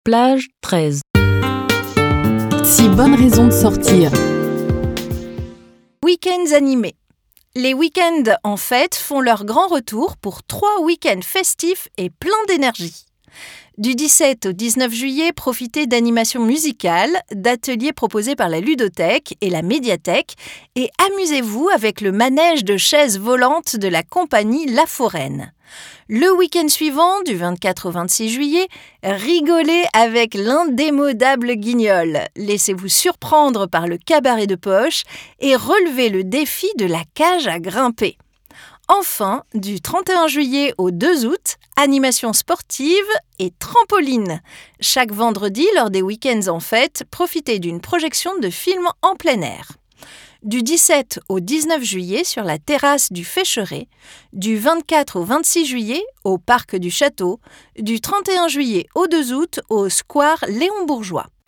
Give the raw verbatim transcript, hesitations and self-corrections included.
Plage treize. Six bonnes raisons de sortir. Week-ends animés. Les week-ends en fête font leur grand retour pour trois week-ends festifs et pleins d'énergie. Du dix-sept au dix-neuf juillet, profitez d'animations musicales, d'ateliers proposés par la ludothèque et la médiathèque et amusez-vous avec le manège de chaises volantes de la compagnie La Foraine. Le week-end suivant, du vingt-quatre au vingt-six juillet, rigolez avec l'indémodable Guignol. Laissez-vous surprendre par le cabaret de poche et relevez le défi de la cage à grimper. Enfin, du trente et un juillet au deux août, animation sportive et trampoline. Chaque vendredi, lors des week-ends en fête, profitez d'une projection de films en plein air. Du dix-sept au dix-neuf juillet sur la terrasse du Fécheret, du vingt-quatre au vingt-six juillet au parc du Château, du trente et un juillet au deux août au square Léon Bourgeois.